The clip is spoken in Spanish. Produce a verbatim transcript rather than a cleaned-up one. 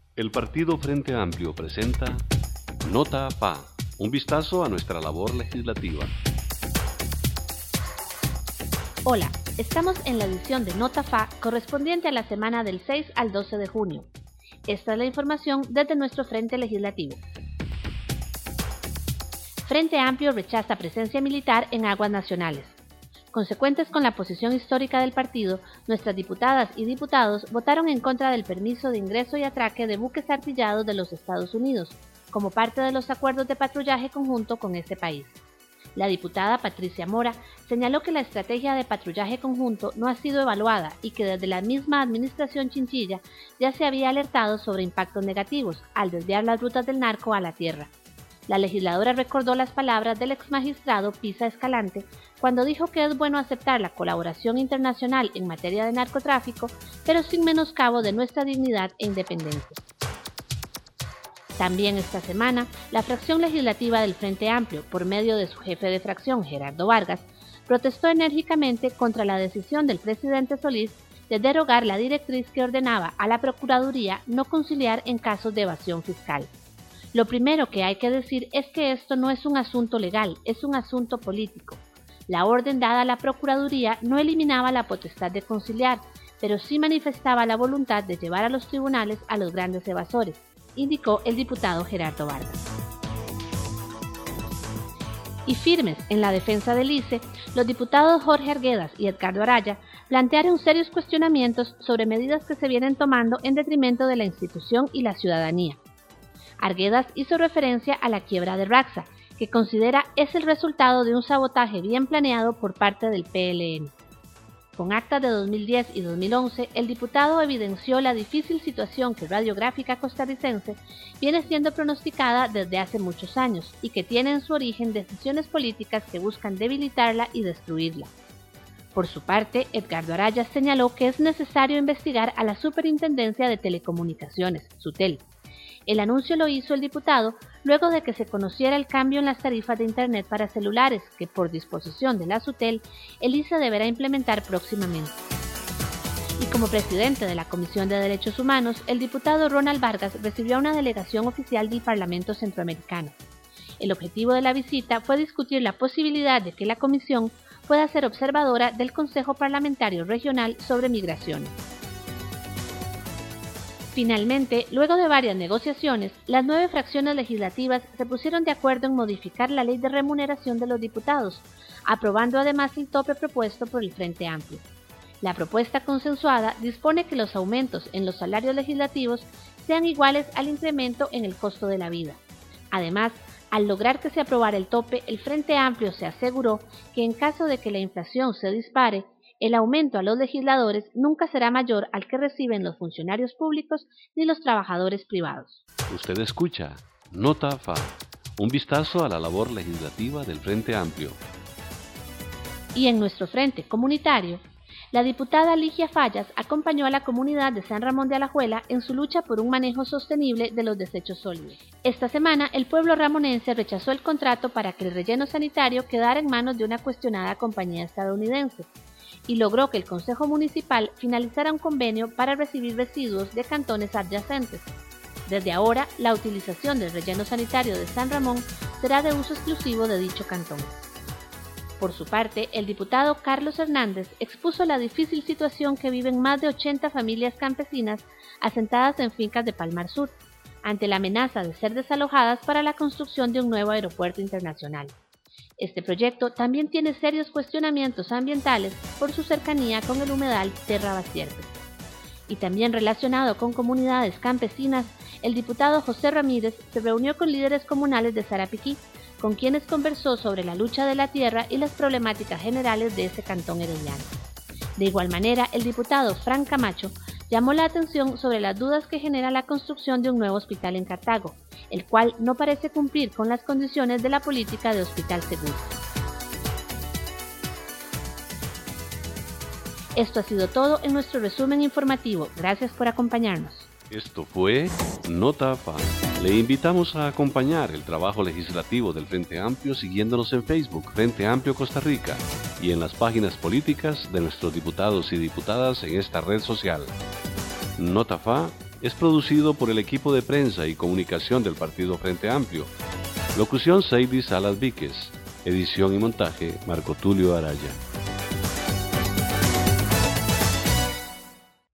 El Partido Frente Amplio presenta Nota F A, un vistazo a nuestra labor legislativa. Hola, estamos en la edición de Nota F A correspondiente a la semana del seis al doce de junio. Esta es la información desde nuestro Frente Legislativo. Frente Amplio rechaza presencia militar en aguas nacionales. Consecuentes con la posición histórica del partido, nuestras diputadas y diputados votaron en contra del permiso de ingreso y atraque de buques artillados de los Estados Unidos, como parte de los acuerdos de patrullaje conjunto con este país. La diputada Patricia Mora señaló que la estrategia de patrullaje conjunto no ha sido evaluada y que desde la misma administración Chinchilla ya se había alertado sobre impactos negativos al desviar las rutas del narco a la tierra. La legisladora recordó las palabras del exmagistrado Pisa Escalante cuando dijo que es bueno aceptar la colaboración internacional en materia de narcotráfico, pero sin menoscabo de nuestra dignidad e independencia. También esta semana, la fracción legislativa del Frente Amplio, por medio de su jefe de fracción, Gerardo Vargas, protestó enérgicamente contra la decisión del presidente Solís de derogar la directriz que ordenaba a la Procuraduría no conciliar en casos de evasión fiscal. Lo primero que hay que decir es que esto no es un asunto legal, es un asunto político. La orden dada a la Procuraduría no eliminaba la potestad de conciliar, pero sí manifestaba la voluntad de llevar a los tribunales a los grandes evasores, indicó el diputado Gerardo Vargas. Y firmes en la defensa del I C E, los diputados Jorge Arguedas y Edgardo Araya plantearon serios cuestionamientos sobre medidas que se vienen tomando en detrimento de la institución y la ciudadanía. Arguedas hizo referencia a la quiebra de Raxa, que considera es el resultado de un sabotaje bien planeado por parte del P L N. Con actas de dos mil diez y dos mil once, el diputado evidenció la difícil situación que Radiográfica Costarricense viene siendo pronosticada desde hace muchos años y que tiene en su origen decisiones políticas que buscan debilitarla y destruirla. Por su parte, Edgardo Araya señaló que es necesario investigar a la Superintendencia de Telecomunicaciones, SUTEL. El anuncio lo hizo el diputado luego de que se conociera el cambio en las tarifas de Internet para celulares que, por disposición de la SUTEL, el I C E deberá implementar próximamente. Y como presidente de la Comisión de Derechos Humanos, el diputado Ronald Vargas recibió a una delegación oficial del Parlamento Centroamericano. El objetivo de la visita fue discutir la posibilidad de que la comisión pueda ser observadora del Consejo Parlamentario Regional sobre Migraciones. Finalmente, luego de varias negociaciones, las nueve fracciones legislativas se pusieron de acuerdo en modificar la ley de remuneración de los diputados, aprobando además el tope propuesto por el Frente Amplio. La propuesta consensuada dispone que los aumentos en los salarios legislativos sean iguales al incremento en el costo de la vida. Además, al lograr que se aprobara el tope, el Frente Amplio se aseguró que en caso de que la inflación se dispare, el aumento a los legisladores nunca será mayor al que reciben los funcionarios públicos ni los trabajadores privados. Usted escucha Nota F A, un vistazo a la labor legislativa del Frente Amplio. Y en nuestro frente comunitario, la diputada Ligia Fallas acompañó a la comunidad de San Ramón de Alajuela en su lucha por un manejo sostenible de los desechos sólidos. Esta semana, el pueblo ramonense rechazó el contrato para que el relleno sanitario quedara en manos de una cuestionada compañía estadounidense y logró que el Consejo Municipal finalizara un convenio para recibir residuos de cantones adyacentes. Desde ahora, la utilización del relleno sanitario de San Ramón será de uso exclusivo de dicho cantón. Por su parte, el diputado Carlos Hernández expuso la difícil situación que viven más de ochenta familias campesinas asentadas en fincas de Palmar Sur, ante la amenaza de ser desalojadas para la construcción de un nuevo aeropuerto internacional. Este proyecto también tiene serios cuestionamientos ambientales por su cercanía con el humedal Terra Bastierpes. Y también relacionado con comunidades campesinas, el diputado José Ramírez se reunió con líderes comunales de Sarapiquí, con quienes conversó sobre la lucha de la tierra y las problemáticas generales de ese cantón herediano. De igual manera, el diputado Frank Camacho llamó la atención sobre las dudas que genera la construcción de un nuevo hospital en Cartago, el cual no parece cumplir con las condiciones de la política de hospital seguro. Esto ha sido todo en nuestro resumen informativo. Gracias por acompañarnos. Esto fue Nota F A. Le invitamos a acompañar el trabajo legislativo del Frente Amplio siguiéndonos en Facebook Frente Amplio Costa Rica y en las páginas políticas de nuestros diputados y diputadas en esta red social. Nota F A es producido por el equipo de prensa y comunicación del Partido Frente Amplio. Locución Seidy Salas Víquez. Edición y montaje Marco Tulio Araya.